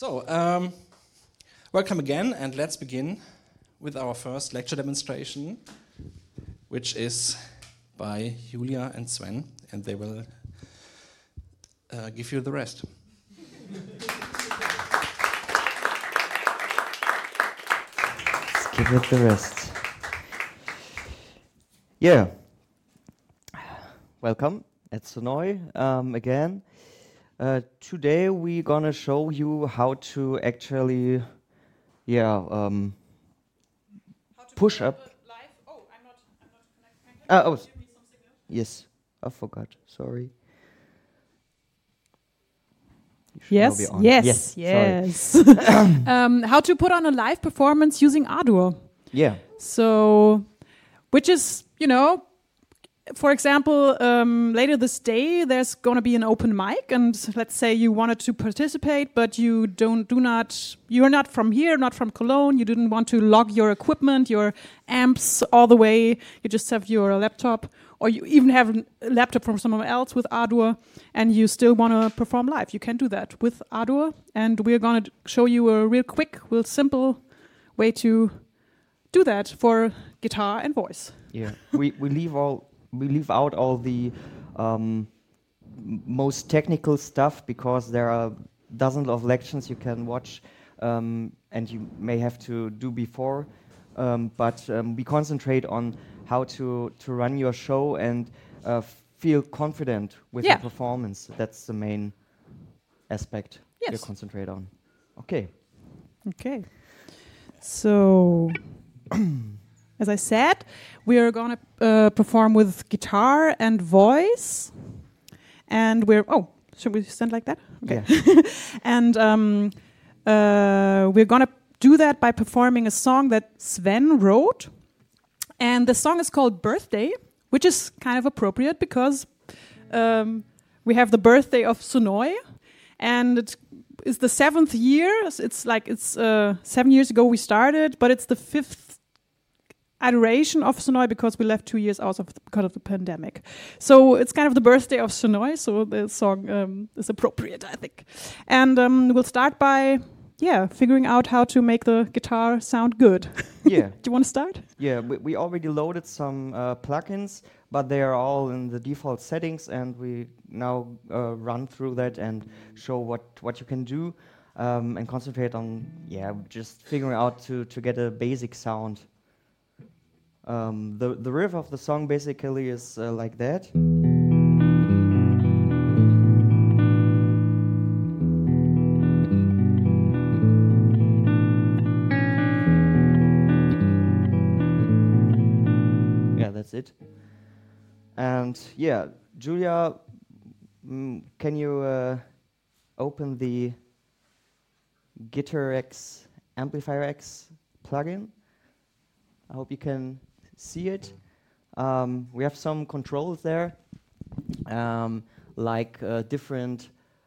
So, welcome again, and let's begin with our first lecture demonstration, which is by Julia and Sven, and they will give you the rest. Let's give it the rest. Yeah. Welcome at Sonoy again. Today we're gonna show you how to actually, push up. Live? Oh, I'm not connected. Oh, Give me some signal. yes, I forgot. Sorry. You should Yes, now be on. yes. Sorry. How to put on a live performance using Ardour. Yeah. So, which is, for example, later this day, there's going to be an open mic, and let's say you wanted to participate, but you're not from here, not from Cologne, you didn't want to log your equipment, your amps all the way, you just have your laptop, or you even have a laptop from someone else with Ardour, and you still want to perform live. You can do that with Ardour, and we're going to show you a real simple way to do that for guitar and voice. Yeah. we leave out all the most technical stuff because there are dozens of lectures you can watch and you may have to do before. But we concentrate on how to run your show and feel confident with your performance. That's the main aspect you concentrate on. Okay. So, as I said, we are going to perform with guitar and voice. And should we stand like that? Okay. Yeah. And we're going to do that by performing a song that Sven wrote. And the song is called Birthday, which is kind of appropriate because we have the birthday of Sonoy. And it is the 7th year. It's 7 years ago we started, but it's the 5th iteration of Sonoy because we left 2 years out because of the pandemic. So it's kind of the birthday of Sonoy, so the song is appropriate, I think. And we'll start by, figuring out how to make the guitar sound good. Yeah. Do you want to start? Yeah, we already loaded some plugins, but they are all in the default settings, and we now run through that and show what you can do and concentrate on, just figuring out to get a basic sound. The riff of the song basically is like that. That's it. And Julia, can you open the Guitar X Amplifier X plugin? I hope you can see it. We have some controls there, like different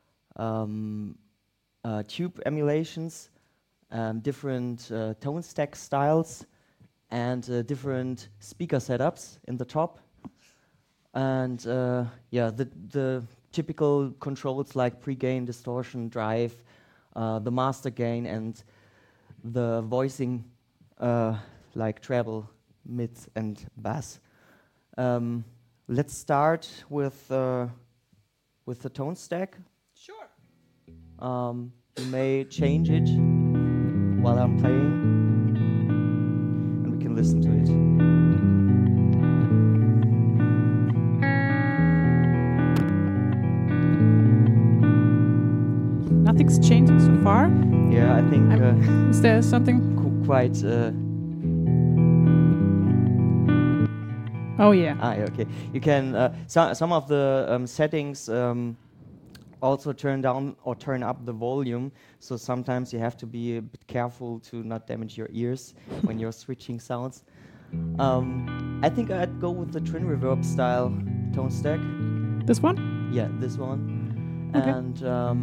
tube emulations, different tone stack styles, and different speaker setups in the top. And the typical controls like pre-gain, distortion, drive, the master gain, and the voicing like treble, mid, and bass. Let's start with the tone stack. Sure. You may change it while I'm playing. Listen to it. Nothing's changing so far. Yeah, I think. Is there something? Quite. Oh yeah. Okay. You can. Some of the settings also turn down or turn up the volume. So sometimes you have to be a bit careful to not damage your ears when you're switching sounds. I think I'd go with the twin reverb style tone stack. This one? Yeah, this one. Okay. And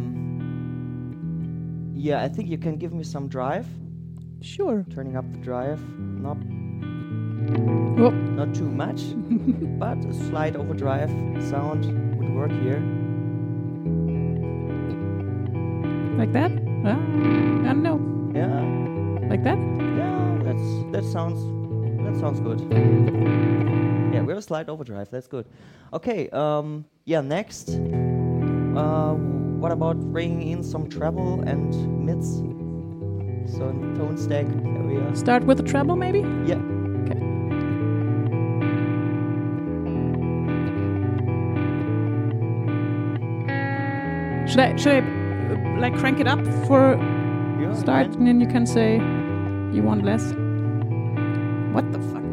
I think you can give me some drive. Sure. Turning up the drive knob. Whoop. Not too much, but a slight overdrive sound would work here. Like that? I don't know. Yeah, Like that? yeah. That sounds good. Yeah, we have a slight overdrive. That's good. Okay. Yeah. Next. What about bringing in some treble and mids? So tone stack area. Start with the treble, maybe? Yeah. Okay. Should I like crank it up for Yeah, start, you and then you can say you want less? What the fuck?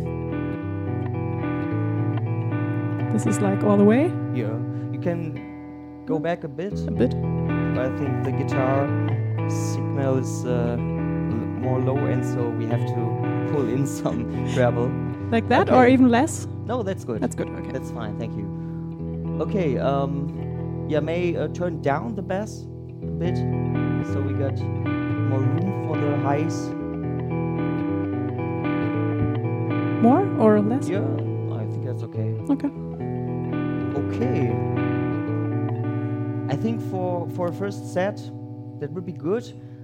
This is like all the way? Yeah. You can go back a bit. A bit? I think the guitar signal is more low end, so we have to pull in some treble. Like that, Okay. or even less? No, that's good. That's good, okay. That's fine, thank you. Okay, yeah, may turn down the bass a bit, so we got more room for the highs. More or less? Yeah, I think that's okay. Okay. Okay. I think for a first set, that would be good.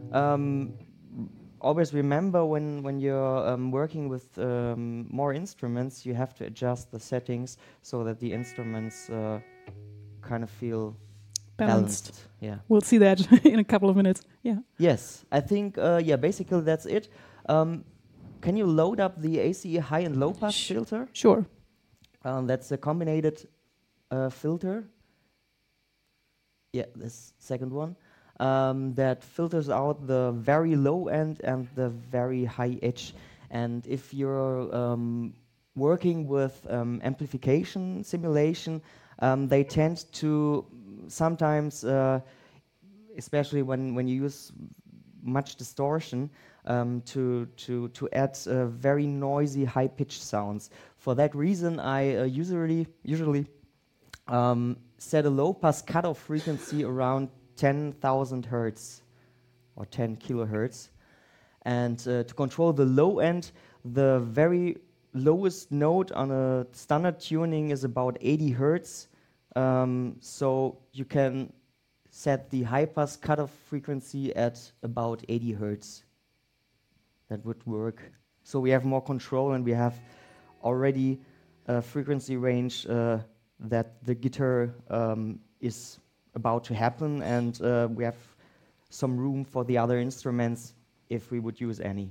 Always remember when you're working with more instruments, you have to adjust the settings so that the instruments kind of feel balanced. Yeah. We'll see that in a couple of minutes. Yeah. Yes, I think yeah. Basically, that's it. Can you load up the ACE high and low pass filter? Sure. That's a combined filter. Yeah, this second one. That filters out the very low end and the very high edge. And if you're working with amplification simulation, they tend to sometimes, especially when you use much distortion, to add very noisy high pitch sounds. For that reason, I usually set a low pass cutoff frequency around 10,000 hertz or 10 kilohertz. And to control the low end, the very lowest note on a standard tuning is about 80 hertz. So you can set the high pass cutoff frequency at about 80 hertz. That would work. So we have more control, and we have already a frequency range that the guitar is about to happen, and we have some room for the other instruments if we would use any.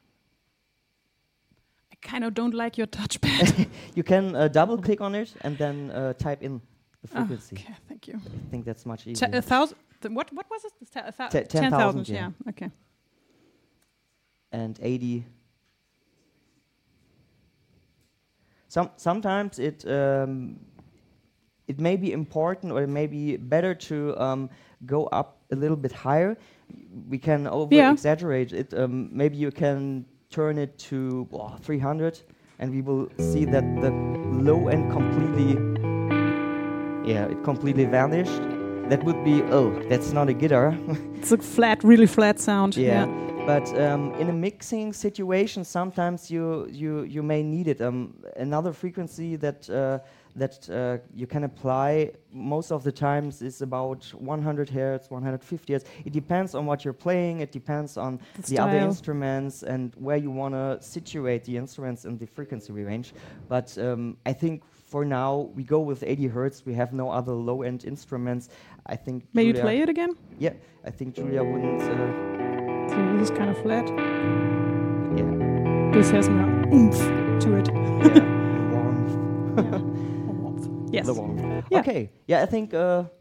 I kind of don't like your touchpad. You can double click on it and then type in the frequency. Okay, thank you. I think that's much easier. 1,000. What was it? 10,000. Yeah. Okay. And 80. Sometimes it may be important, or it may be better to go up a little bit higher. We can over-exaggerate it. Maybe you can turn it to 300, and we will see that the low end completely vanished. That would be, that's not a guitar. It's a flat, really flat sound. Yeah. But in a mixing situation, sometimes you may need it. Another frequency that you can apply most of the times is about 100 hertz, 150 hertz. It depends on what you're playing. It depends on the other instruments and where you want to situate the instruments in the frequency range. But I think for now we go with 80 hertz. We have no other low-end instruments. I think. May you play it again? Yeah, I think Julia wouldn't. So this is kind of flat. Yeah. This has no oomph to it. Yeah. Warmth. Warmth. Yes. The warmth. Yeah. Okay. Yeah, I think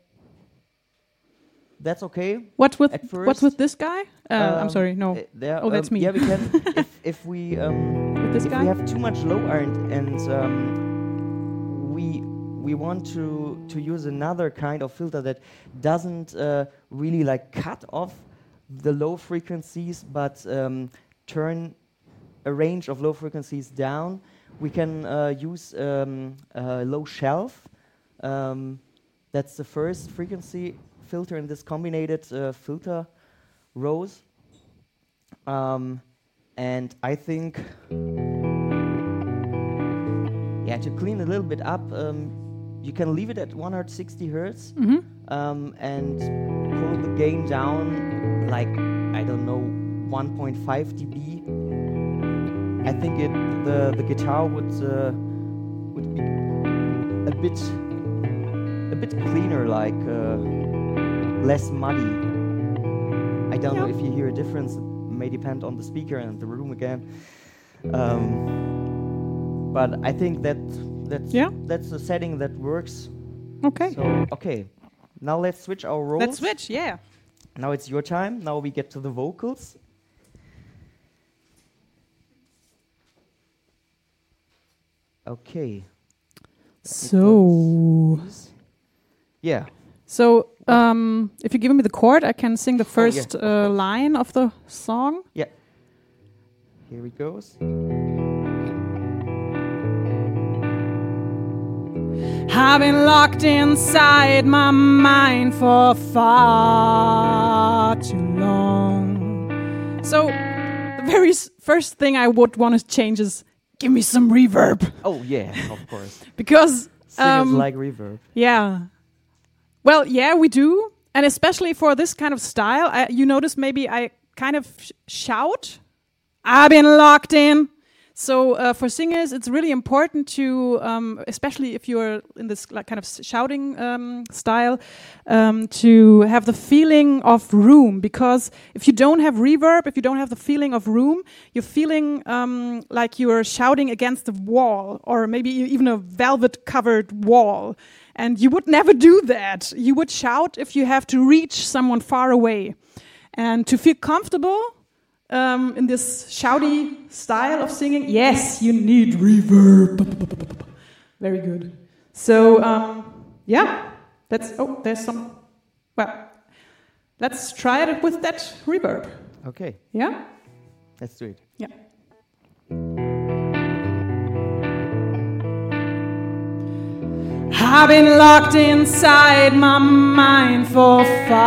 that's okay. What's with first. this guy? I'm sorry. No. There, that's me. Yeah, we can. if we with this if guy? we have too much low end and we want to use another kind of filter that doesn't really like cut off the low frequencies, but turn a range of low frequencies down, we can use a low shelf. That's the first frequency filter in this combined filter rows. And I think, to clean a little bit up, you can leave it at 160 hertz Mhm. and pull the gain down like, I don't know, 1.5 dB. I think the guitar would be a bit cleaner, like less muddy. I don't know if you hear a difference. It may depend on the speaker and the room again. But I think that's a setting that works. Okay. So okay, now let's switch our roles. Let's switch. Yeah. Now it's your time. Now we get to the vocals. Okay. So. Yeah. So, if you give me the chord, I can sing the first line of the song. Yeah. Here it goes. I've been locked inside my mind for far too long. So, the very first thing I would want to change is give me some reverb. Oh yeah, of course. Because singers like reverb. Yeah. Well, yeah, we do. And especially for this kind of style, you notice maybe I kind of shout. I've been locked in. So for singers, it's really important to, especially if you're in this kind of shouting style, to have the feeling of room. Because if you don't have reverb, if you don't have the feeling of room, you're feeling like you're shouting against a wall, or maybe even a velvet-covered wall. And you would never do that. You would shout if you have to reach someone far away. And to feel comfortable in this shouty style of singing, yes, you need reverb. Very good. So, yeah, there's some, well, let's try it with that reverb. Okay. Yeah? Let's do it. Yeah. I've been locked inside my mind for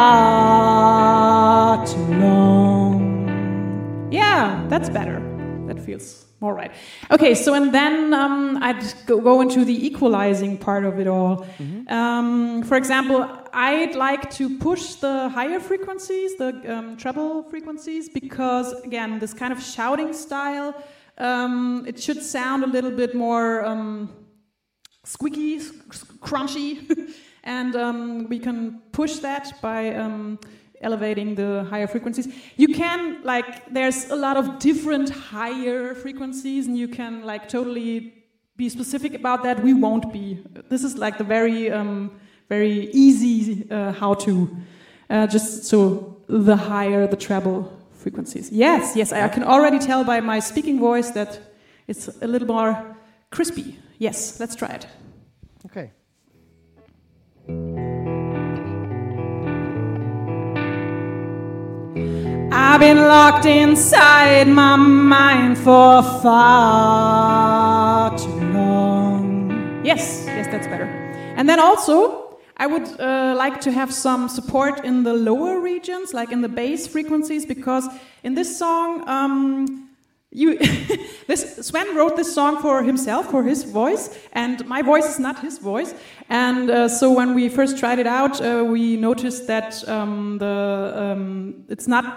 far too long. Yeah, that's better. That feels more right. Okay, so and then I'd go into the equalizing part of it all. Mm-hmm. For example, I'd like to push the higher frequencies, the treble frequencies, because again, this kind of shouting style, it should sound a little bit more squeaky, crunchy, and we can push that by elevating the higher frequencies. You can, there's a lot of different higher frequencies, and you can, totally be specific about that. We won't be. This is, the very, very easy how-to, just so the higher the treble frequencies. Yes, I can already tell by my speaking voice that it's a little more crispy. Yes, let's try it. Okay. I've been locked inside my mind for far too long. Yes, that's better. And then also, I would like to have some support in the lower regions, like in the bass frequencies, because in this song, Sven wrote this song for himself, for his voice, and my voice is not his voice. And so when we first tried it out, we noticed that it's not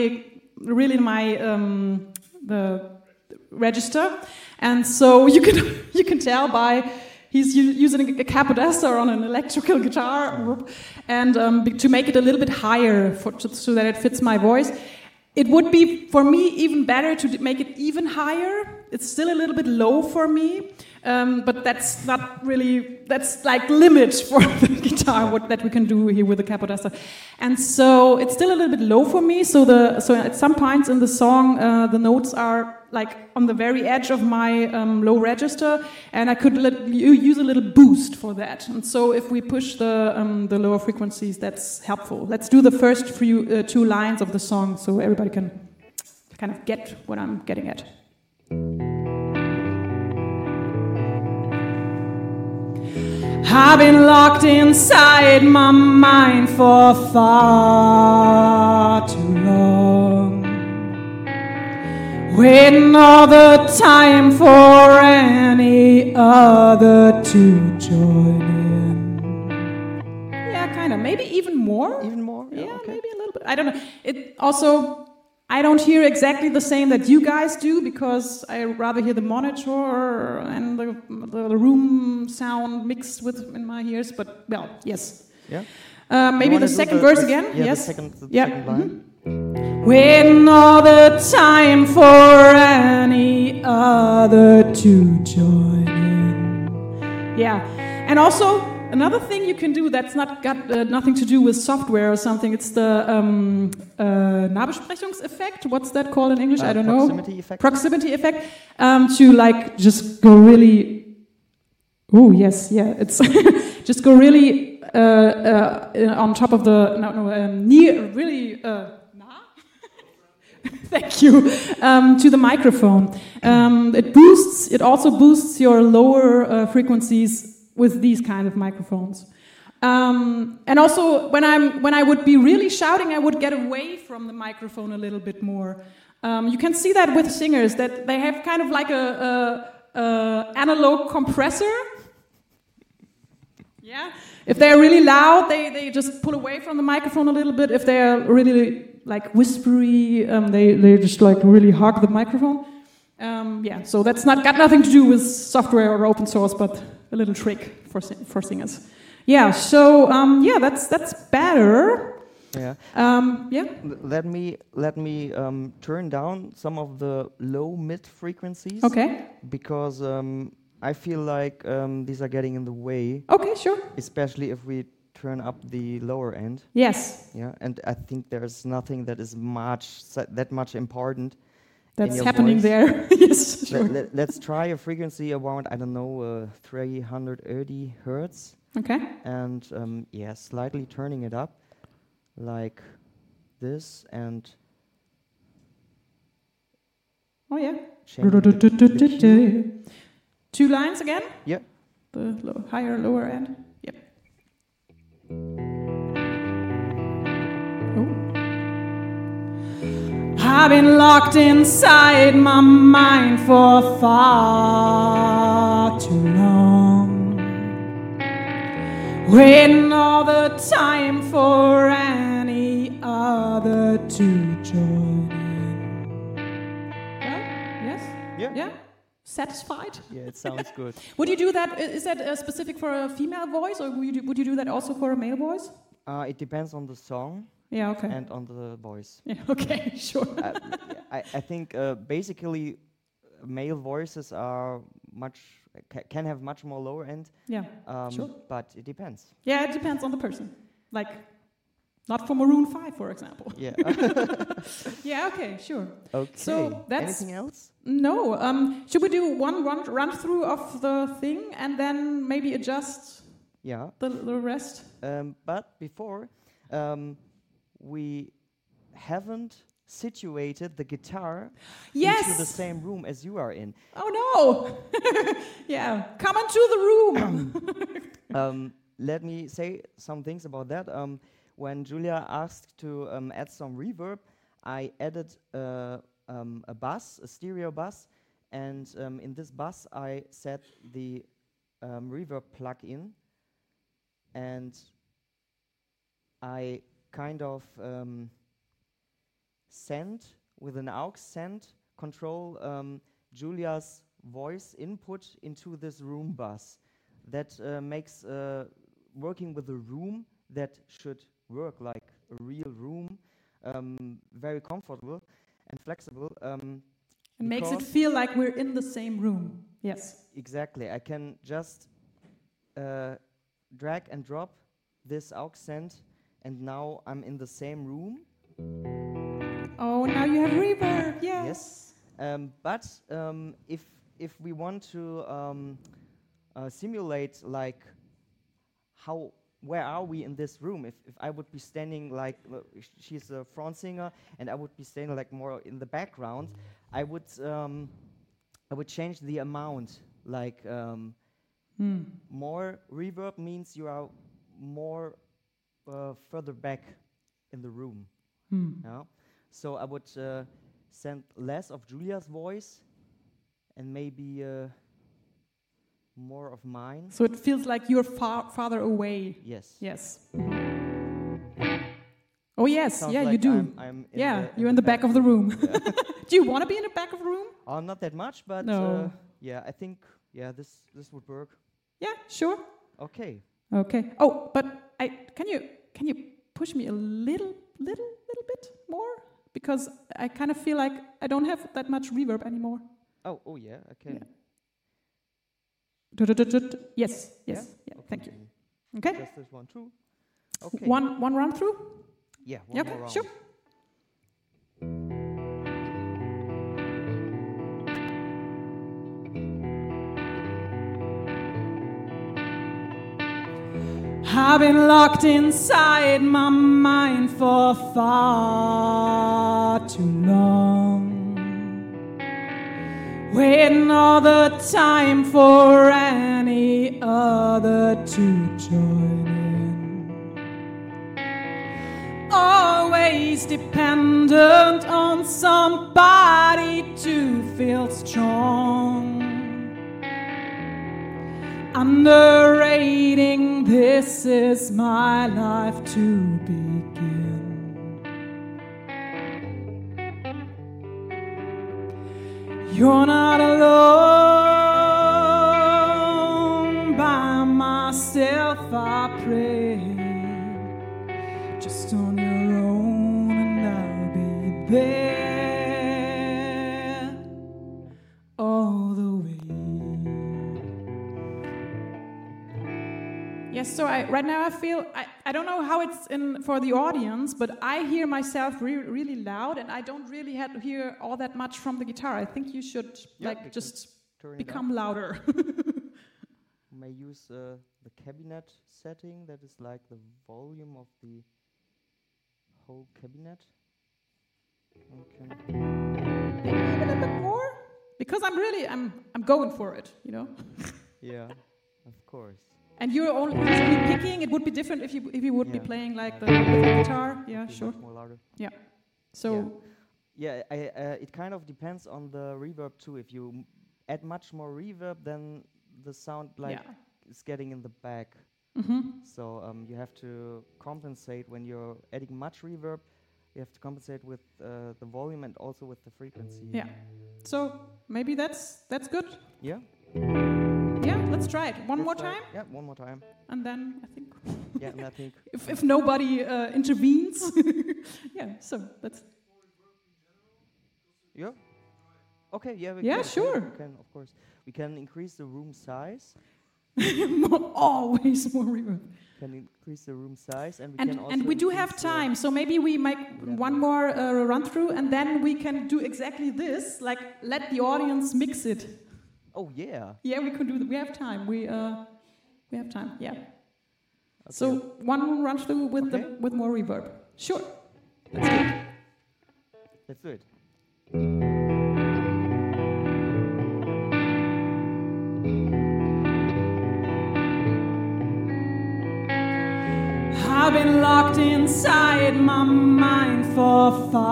the register, and so you can tell by he's using a capodaster on an electrical guitar, and to make it a little bit higher so that it fits my voice. It would be, for me, even better to make it even higher. It's still a little bit low for me, but that's not really, that's limit for the guitar, that we can do here with the capodaster. And so it's still a little bit low for me, so at some points in the song, the notes are on the very edge of my low register, and I could use a little boost for that. And so if we push the lower frequencies, that's helpful. Let's do the first two lines of the song so everybody can kind of get what I'm getting at. I've been locked inside my mind for far too long, waiting all the time for any other to join in. Yeah, kind of. Maybe even more. Even more? Yeah, okay. maybe a little bit. I don't know. It also, I don't hear exactly the same that you guys do because I rather hear the monitor and the room sound mixed with in my ears. But well, yes. Yeah. Maybe the second verse again. Yeah, Yes. the second Yeah. line. Waiting all the time for any other to join in. Yeah, and also another thing you can do that's not got nothing to do with software or something. It's the Nahbesprechungseffekt. What's that called in English? I don't know. Proximity effect. Proximity effect. To like just go really. Oh yes, yeah. It's just go really on top of the near really. Thank you. To the microphone. It also boosts your lower frequencies with these kind of microphones. And also, when I would be really shouting, I would get away from the microphone a little bit more. You can see that with singers that they have kind of like a analog compressor. Yeah. If they're really loud, they just pull away from the microphone a little bit. If they're really like whispery, they just like really hug the microphone. Yeah, so that's got nothing to do with software or open source, but a little trick for singers. Yeah, so yeah, that's better. Yeah. Yeah. Let me turn down some of the low mid frequencies. Okay. Because I feel like these are getting in the way. Okay, sure. Especially if we turn up the lower end. Yes. Yeah, and I think there's nothing that is that much important. That's happening there. Yes, sure. Let's try a frequency around 380 hertz. Okay. And yeah, slightly turning it up, like this, and. Oh yeah. The 2 lines again. Yeah. The higher, lower end. Yep. Oh. I've been locked inside my mind for far too long, waiting all the time for any other to join in. Yes? Yeah. Yeah? Satisfied? Yeah, it sounds good. Would you do that? Is that specific for a female voice, or would you do that also for a male voice? It depends on the song. Yeah, okay. And on the voice. Yeah, okay, sure. I think basically male voices are can have much more lower end. Yeah, sure. But it depends. Yeah, it depends on the person. Like, not for Maroon 5, for example. Yeah. Yeah, okay, sure. Okay. So that's anything else? No. Should we do one run through of the thing and then maybe adjust? Yeah. The rest. But before, we haven't situated the guitar into the same room as you are in. Oh no! Yeah, come into the room. Let me say some things about that. When Julia asked to add some reverb, I added a bus, a stereo bus, and in this bus I set the reverb plug-in, and I kind of with an aux send control Julia's voice input into this room bus. That makes working with a room that should work like a real room very comfortable and flexible. And makes it feel like we're in the same room. Yes. Exactly. I can just drag and drop this aux send, and now I'm in the same room. Oh, now you have reverb. Yes. But if we want to simulate like where are we in this room? If I would be standing like she's a front singer and I would be standing like more in the background, I would change the amount. Like more reverb means you are more further back in the room. Yeah? So I would send less of Julia's voice and maybe more of mine. So it feels like you're farther away. Yes. Yes. Oh yes, Sounds yeah, like you do. I'm You're in the back of the room. Do you want to be in the back of the room? Not that much, but No. yeah, I think this would work. Yeah, sure. Okay. Okay. Oh, but can you push me a little bit more, because I kind of feel like I don't have that much reverb anymore. Oh yeah. Okay. Yeah. Yes. Yeah. Okay. Thank you. Okay. Just this one too. Okay. One run through. Yeah. Yeah, One more okay. round. Sure. I've been locked inside my mind for far too long, waiting all the time for any other to join in. Always dependent on somebody to feel strong. Underrating, this is my life to begin. You're not alone, by myself I pray. Just on your own and I'll be there all the way. Yes, so right now I feel, I don't know how it's in for the audience, but I hear myself really loud, and I don't really hear all that much from the guitar. I think you should just become louder. May use the cabinet setting, that is like the volume of the whole cabinet. Okay. Maybe a little bit more, because I'm going for it, you know. Yeah, of course. And you're only usually picking. It would be different if you would be playing like with the guitar. Yeah, sure. Much more louder. Yeah. So. Yeah, it kind of depends on the reverb too. If you add much more reverb, then the sound is getting in the back. Mm-hmm. So you have to compensate when you're adding much reverb. You have to compensate with the volume and also with the frequency. Yeah. So maybe that's good. Yeah. Yeah, let's try it. One more time? Yeah, one more time. And then I think... Yeah, and I think... if nobody intervenes. Yeah, so that's... Yeah. Okay, yeah. Sure. We can, of course. We can increase the room size. Always more reverb. Can increase the room size, and we can also... And we do have time, so maybe we make one more run through, and then we can do exactly this, like let the audience mix it. Oh yeah. Yeah, we can do that. We have time. We have time. Yeah. Okay. So one run through with more reverb. Sure. Let's do it. I've been locked inside my mind for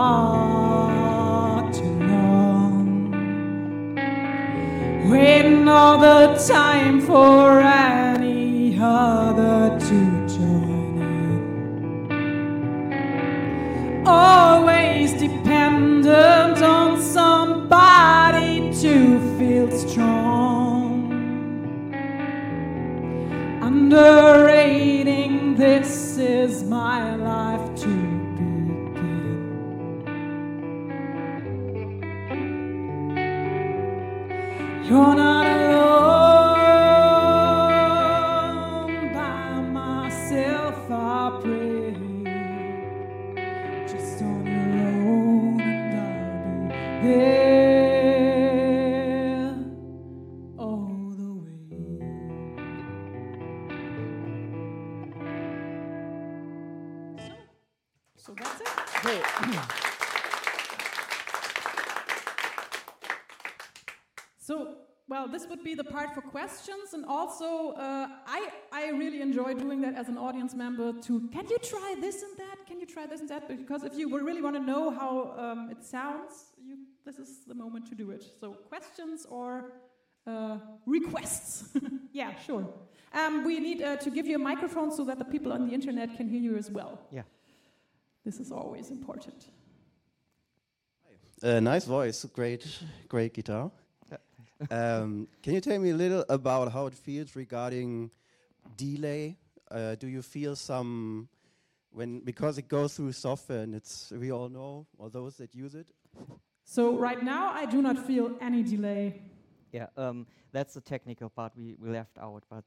far too long, waiting all the time for any other to join in. Always dependent on somebody to feel strong. Underrating, this is my life to begin. You're not alone, by myself I pray. Just on your own and I'll be there all the way. So that's it. Okay. So, well, this would be the part for questions, and also I really enjoy doing that as an audience member. Can you try this and that? Can you try this and that? Because if you really want to know how it sounds, this is the moment to do it. So questions or requests. Yeah, sure. We need to give you a microphone so that the people on the internet can hear you as well. Yeah. This is always important. Nice voice, great guitar. Can you tell me a little about how it feels regarding delay? Do you feel some because it goes through software and we all know, or those that use it? So right now I do not feel any delay. Yeah, that's the technical part we left out, but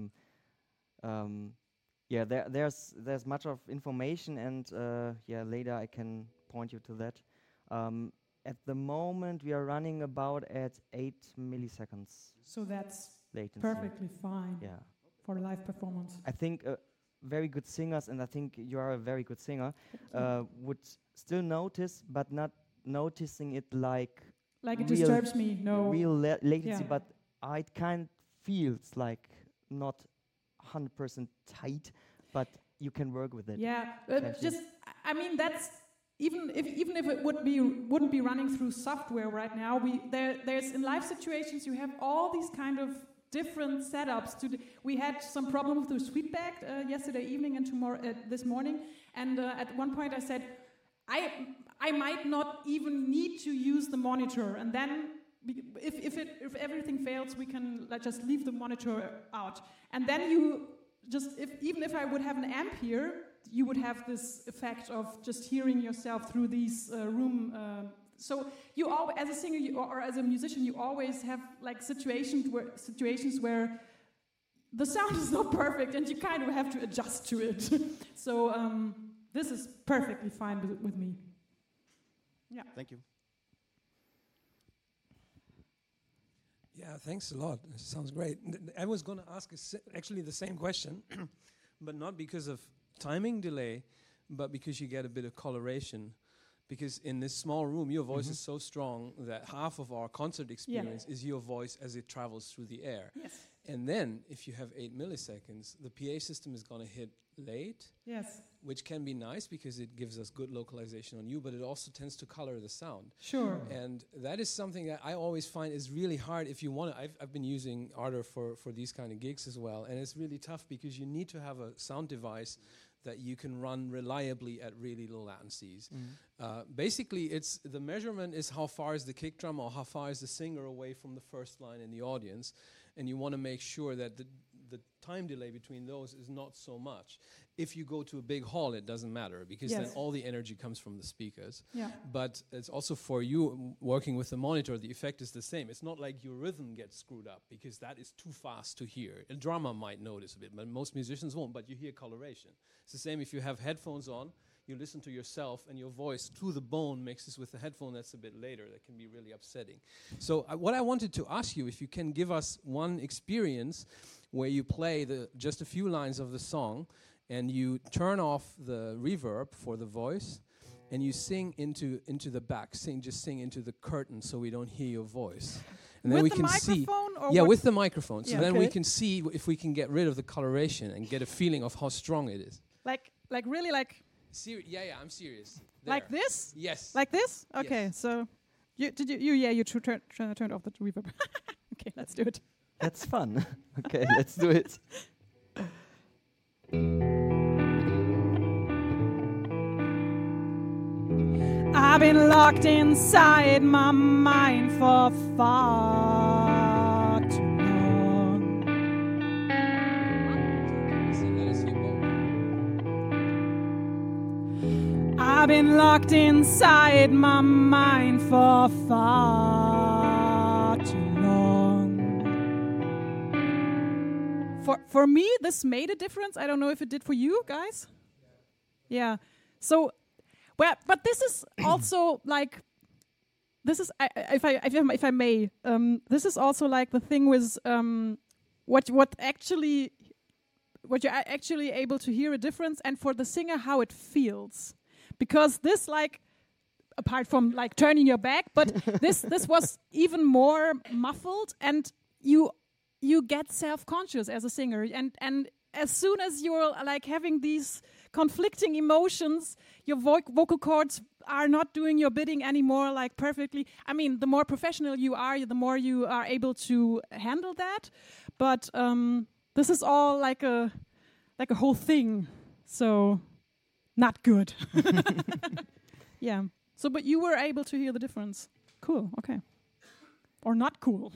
yeah, there's much of information, and yeah, later I can point you to that. At the moment, we are running about at 8 milliseconds. So that's latency. Perfectly fine. Yeah. For a live performance. I think very good singers, and I think you are a very good singer, would still notice, but not noticing it like it disturbs me. No real latency, but it kind of feels like not 100% tight, but you can work with it. Yeah, I mean that's. Even if it wouldn't be running through software right now, there's in live situations you have all these kind of different setups. We had some problem with the Sweetback yesterday evening and this morning, and at one point I said I might not even need to use the monitor, and then if everything fails, we can just leave the monitor out, and then you just even if I would have an amp here, you would have this effect of just hearing yourself through these room. So you always, as a singer or as a musician, you always have like situations where the sound is not perfect and you kind of have to adjust to it. So this is perfectly fine with me. Yeah. Thank you. Yeah, thanks a lot. It sounds great. I was going to ask actually the same question, but not because of timing delay, but because you get a bit of coloration. Because in this small room, your voice is so strong that half of our concert experience is your voice as it travels through the air. Yes. And then, if you have 8 milliseconds, the PA system is going to hit late, which can be nice because it gives us good localization on you, but it also tends to color the sound. Sure. And that is something that I always find is really hard if you want to. I've been using Ardor for these kind of gigs as well, and it's really tough because you need to have a sound device that you can run reliably at really low latencies. Basically, it's the measurement is how far is the kick drum or how far is the singer away from the first line in the audience, and you want to make sure that the time delay between those is not so much. If you go to a big hall, it doesn't matter because then all the energy comes from the speakers. Yeah. But it's also for you working with the monitor, the effect is the same. It's not like your rhythm gets screwed up because that is too fast to hear. A drummer might notice a bit, but most musicians won't, but you hear coloration. It's the same if you have headphones on, you listen to yourself and your voice to the bone mixes with the headphone that's a bit later. That can be really upsetting. So what I wanted to ask you, if you can give us one experience where you play just a few lines of the song and you turn off the reverb for the voice and you sing into the back, just sing into the curtain so we don't hear your voice. And then with we can see with the microphone. So then we can see if we can get rid of the coloration and get a feeling of how strong it is. Like really like I'm serious. There. Like this? Yes. Like this? Okay, yes. So you turned off the reverb. Okay, let's do it. That's fun. Okay, let's do it. I've been locked inside my mind for far too long. I've been locked inside my mind for far too long. For me, this made a difference. I don't know if it did for you guys. Yeah. So, well, but this is also like, this is if I may, this is also like the thing with what you're actually able to hear a difference, and for the singer how it feels, because this like. Apart from like turning your back, but this was even more muffled, and you you get self-conscious as a singer, and as soon as you're like having these conflicting emotions, your vocal cords are not doing your bidding anymore like perfectly. I mean, the more professional you are, the more you are able to handle that. But this is all like a whole thing, so not good. Yeah. So, but you were able to hear the difference. Cool. Okay. Or not cool.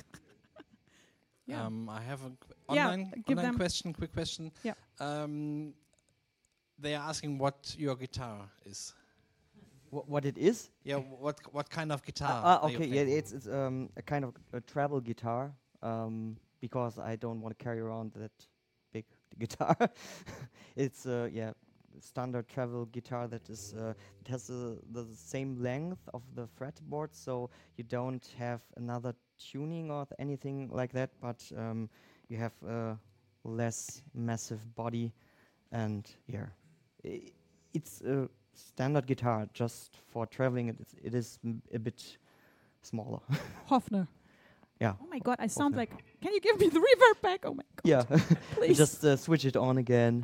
Yeah. I have a Yeah, online give them- question, quick question. Yeah. They are asking what your guitar is. What it is? Yeah, what kind of guitar? are you Okay, yeah, playing? it's a kind of a travel guitar, because I don't want to carry around that big guitar. It's standard travel guitar that is it has the same length of the fretboard, so you don't have another tuning or anything like that, but you have a less massive body, and it's a standard guitar just for traveling. It is a bit smaller. Hofner. Yeah. Oh my God, I sound Hofner. like. Can you give me the reverb back? Oh my God. Yeah. Please. Just switch it on again.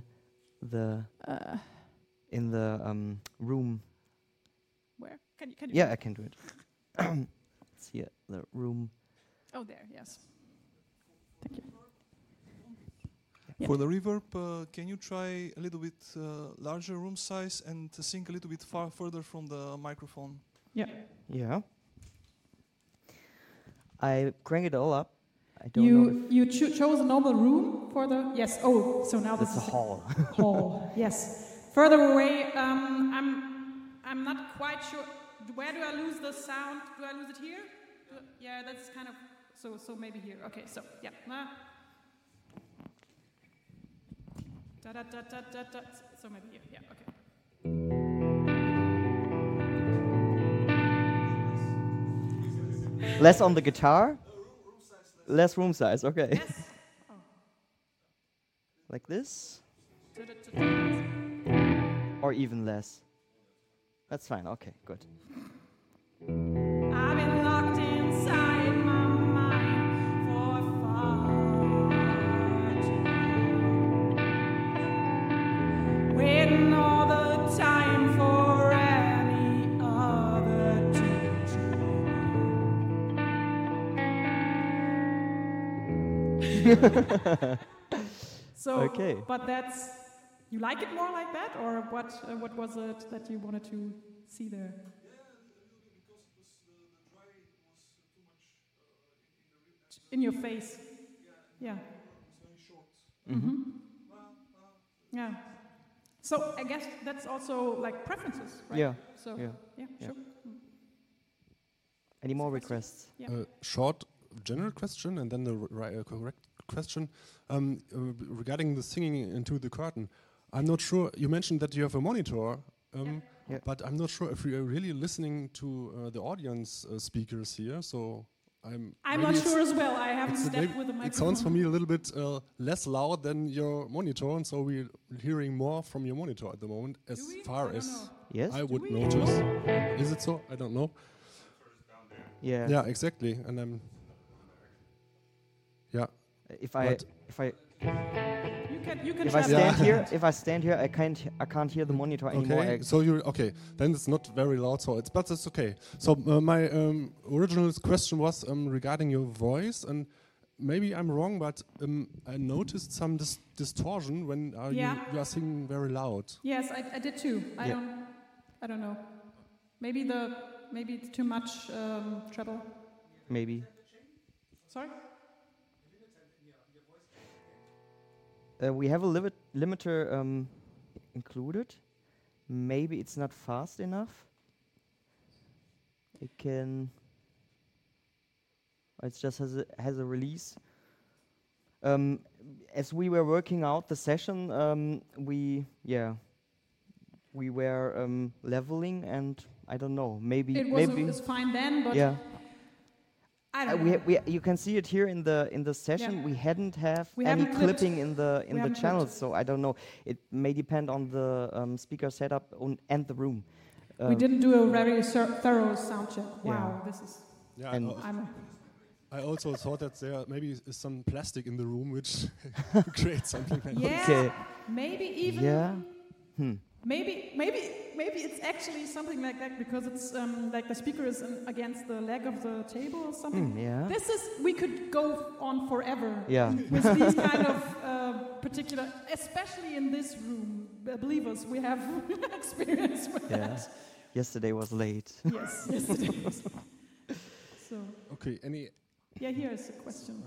In the room. Where? Can you? Yeah, I can do it. It's here, the room. Oh, there. Yes. Thank you. Yeah. For the reverb, can you try a little bit larger room size and to sing a little bit further from the microphone? Yeah. Yeah. I crank it all up. I don't know. You chose a normal room for the. Yes. Oh, so now this It's a is hall. hall. Yes. Further away. I'm not quite sure. Where do I lose the sound? Do I lose it here? Yeah, that's kind of. So maybe here. Okay. So yeah. Da da da da da da. So maybe here. Yeah. Okay. Less on the guitar. Less room size. Okay. Yes. Oh. Like this, Da, da, da, da. or even less. That's fine. Okay, good. I've been locked inside my mind for far too long, waiting all the time for any other to So, Okay. but that's you like it more like that, or what was it that you wanted to see there? In your face. Yeah. Mm-hmm. Yeah. So I guess that's also like preferences, right? Yeah. So Yeah. yeah, Yeah. sure. Any more requests? Yeah. Short general question and then the correct question regarding the singing into the curtain. I'm not sure. You mentioned that you have a monitor, Yeah. but I'm not sure if we are really listening to the audience speakers here. So I'm maybe not it's- sure as well. I haven't it's stepped maybe- with a microphone. It sounds for me a little bit less loud than your monitor, and so we're hearing more from your monitor at the moment, as Do we? far I don't as know. Yes. I would we? notice. Is it so? I don't know. Yeah. Yeah, exactly. And I'm. Yeah. If I But- You can if I try stand that. here, I can't hear the monitor anymore. Okay, so you're okay. Then it's not very loud, so but it's okay. So my original question was regarding your voice, and maybe I'm wrong, but I noticed some distortion when Yeah. you are singing very loud. Yes, I did too. Yeah. I don't know. Maybe it's too much treble. Maybe. Sorry. We have a limiter included. Maybe it's not fast enough. It can. It just has a release. As we were working out the session, we were leveling, and I don't know. Maybe It was fine then, but yeah. I don't know. You can see it here in the session. Yeah. We hadn't have We any haven't clipped. clipping in the We haven't channels, clipped. so I don't know. It may depend on the speaker setup and the room. We didn't do a very thorough sound check. Wow, Yeah. this is. Yeah, And- I'm. I also thought that there maybe is some plastic in the room which creates something like Yeah, Okay. maybe even. Yeah. Maybe it's actually something like that because it's like the speaker is against the leg of the table or something. Yeah. This is we could go on forever. Yeah. With these kind of particular, especially in this room. Believe us, we have experience with Yeah. that. Yesterday was late. Yes, yesterday. So Okay, any yeah, here's a question.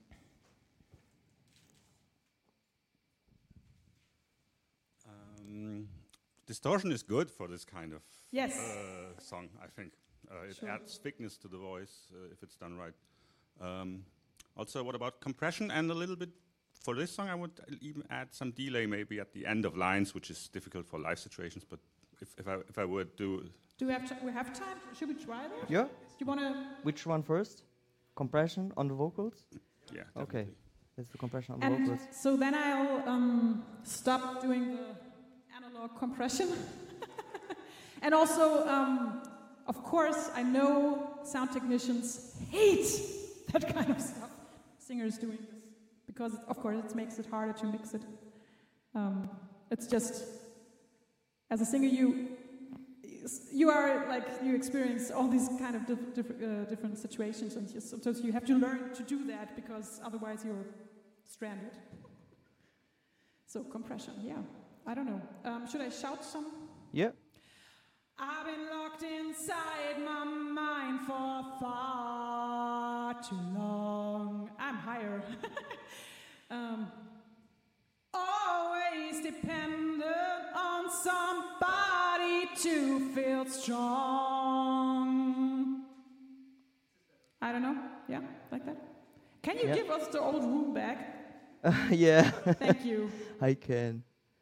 Distortion is good for this kind of Yes. song, I think. It Sure. adds thickness to the voice if it's done right. Also, what about compression? And a little bit for this song, I would even add some delay maybe at the end of lines, which is difficult for live situations. But if I would do, Do we have time? Should we try that? Yeah. Do you want to? Which one first? Compression on the vocals? yeah, Okay. definitely. That's the compression on the And vocals. so then I'll stop doing the analog compression. And also, of course, I know sound technicians hate that kind of stuff. Singers doing this because, of course, it makes it harder to mix it. It's just, as a singer, you are like you experience all these kind of different situations, and sometimes you have to learn to do that because otherwise you're stranded. So compression, yeah. I don't know. Should I shout some? Yeah. I've been locked inside my mind for far too long. I'm higher. Always dependent on somebody to feel strong. I don't know. Yeah, like that. Can you Yeah. give us the old room back? Yeah. Thank you. I can.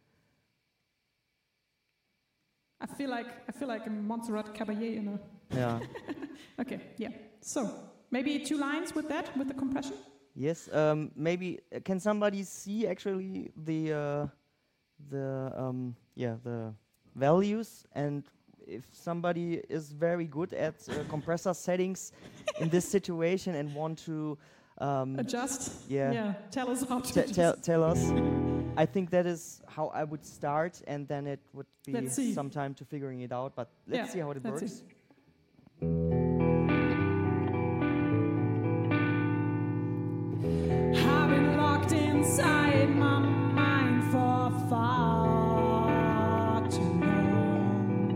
I feel like a Montserrat Caballé in a. Yeah. Okay, yeah. So maybe 2 lines with that, with the compression. Yes. Maybe can somebody see actually the values, and if somebody is very good at compressor settings in this situation and want to Adjust. Yeah. Tell us how to. tell us. I think that is how I would start, and then it would be Let's see. some time to figuring it out. But let's Yeah, see how it let's works. see. I've been locked inside my mind for far too long,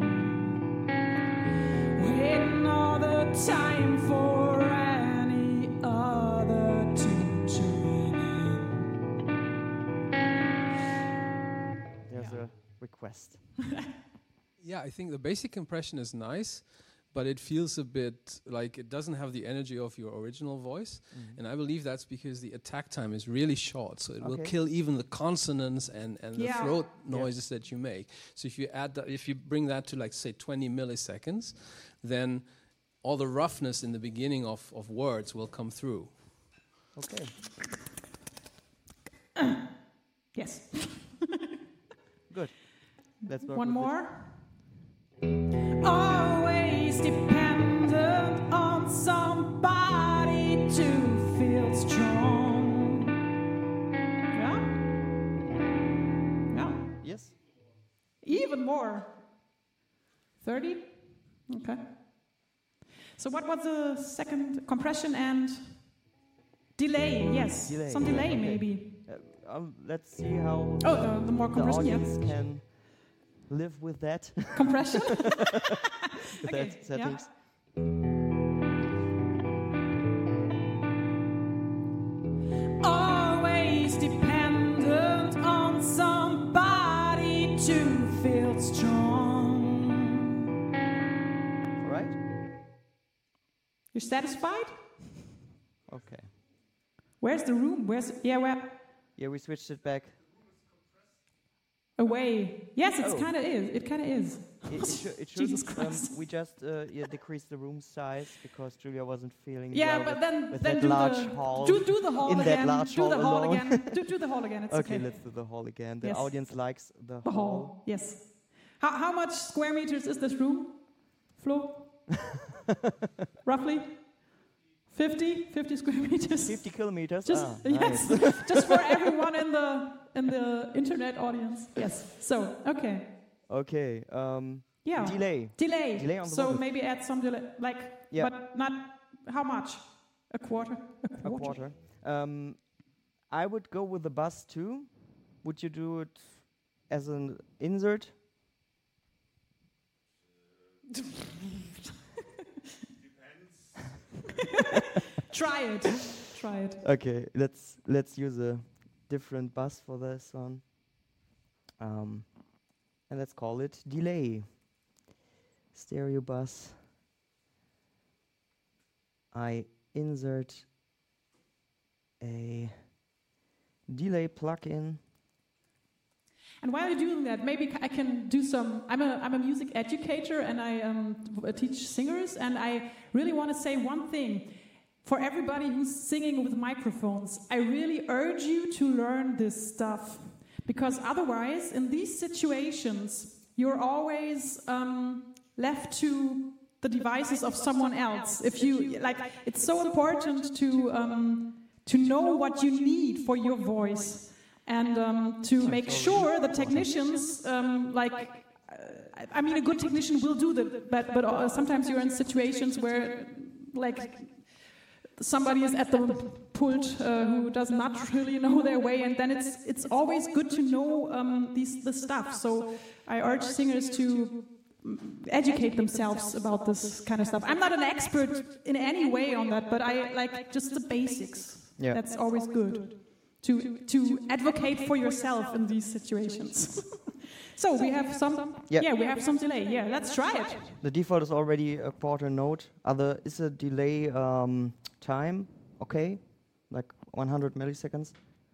waiting all the time for any other to join in. There's a request. Yeah, I think the basic compression is nice, but it feels a bit like it doesn't have the energy of your original voice. And I believe that's because the attack time is really short, so it will Okay. kill even the consonants and the Yeah. throat noises that you make. So if you add that, if you bring that to like say 20 milliseconds, then all the roughness in the beginning of words will come through. Okay. Yes. Good. Let's work One with it. more. Always dependent on somebody to feel strong. Yeah? Yeah. Yes. Even more. 30? Okay. So what was the second? Compression and delay. Yes. Delay. Some delay Okay. maybe. Let's see how Oh, the more the compression, audience yes. can live with that. Compression? with Okay, that settings. Always dependent on somebody to feel strong. All right. You're satisfied? Okay. Where's the room? Where? Yeah, we switched it back. Away. Yes, it's Oh. kind of is. It kind of is. It Jesus shouldn't. Christ. We just decreased the room size because Julia wasn't feeling Yeah, well but with- then with then that do large the hall. do the hall in that again. large Do the hall hall alone. again. Do the hall again. It's Okay, okay. let's do the hall again. The Yes. audience likes the The hall. Yes. How much square meters is this room? Flo? Roughly? 50 square meters. 50 kilometers. Just nice. yes, just for everyone in the internet audience. Yes. So okay. Okay. Yeah. Delay. Delay. On the So vocals. maybe add some delay, like, Yeah. but not how much? A quarter. A quarter. I would go with the bass too. Would you do it as an insert? Try it. Okay, let's use a different bass for this one. And let's call it delay. Stereo bass. I insert a delay plugin. And while you're doing that, maybe I can do some. I'm a music educator, and I teach singers. And I really want to say one thing for everybody who's singing with microphones. I really urge you to learn this stuff, because otherwise, in these situations, you're always left to the devices of someone else. If you like, it's so important to know what you need for your voice. And to make sure the technicians, I mean, a good technician will do that, but sometimes you're in situations where, like, somebody is at the pult who does not really know their way, and then it's always good to know the stuff. So I urge singers to educate themselves about this kind of stuff. I'm not an expert in any way on that, but I like just the basics. Yeah. That's always good. To advocate for yourself in these situations. So we have some, we have some delay. Yeah, let's try it. The default is already a quarter note. Is a delay time okay? Like 100 milliseconds?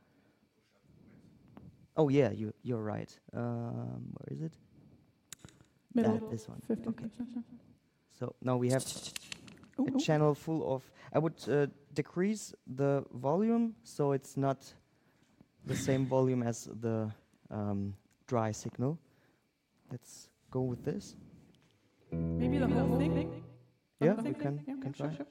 Oh yeah, you're right. Where is it? Middle. This one. 50. Okay. So now we have a channel full of. I would decrease the volume so it's not the same volume as the dry signal. Let's go with this. Maybe the whole thing? Yeah, we can try. Sure.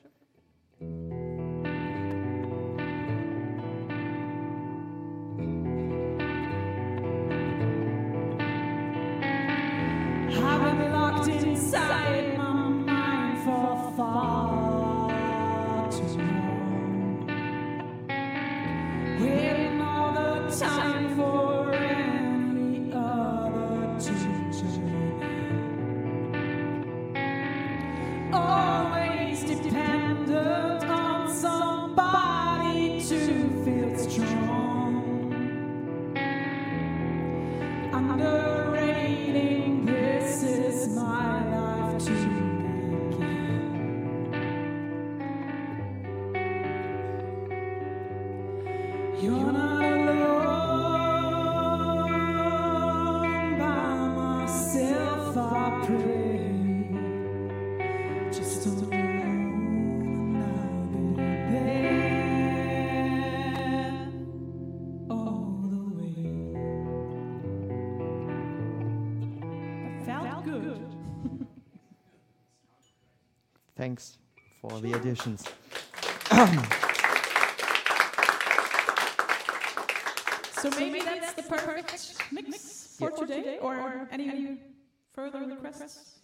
I've been locked inside my mind for far too long, waiting all the time for any other to join. Always dependent on somebody to feel strong. Underrating, this is my life to begin. You're not alone, by myself I pray. Just alone, and I'll be there all the way. That felt good. Thanks for the additions. So maybe that's the perfect mix for today, or any further requests?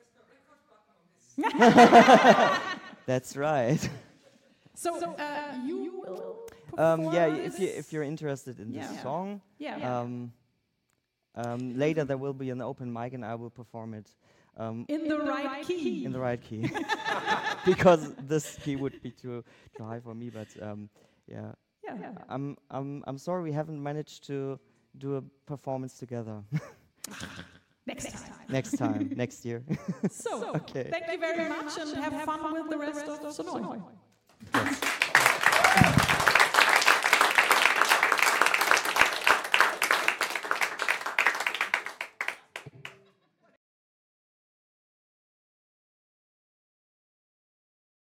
That's right. So you will perform this? If you're interested in this Yeah. song, Yeah. later there will be an open mic and I will perform it In the right key. in the right key, because this key would be too high for me. But yeah, Yeah. I'm sorry we haven't managed to do a performance together. Next time. Next time, next year. So, Okay. thank you very much and have fun with the rest of Sonoy. Yes.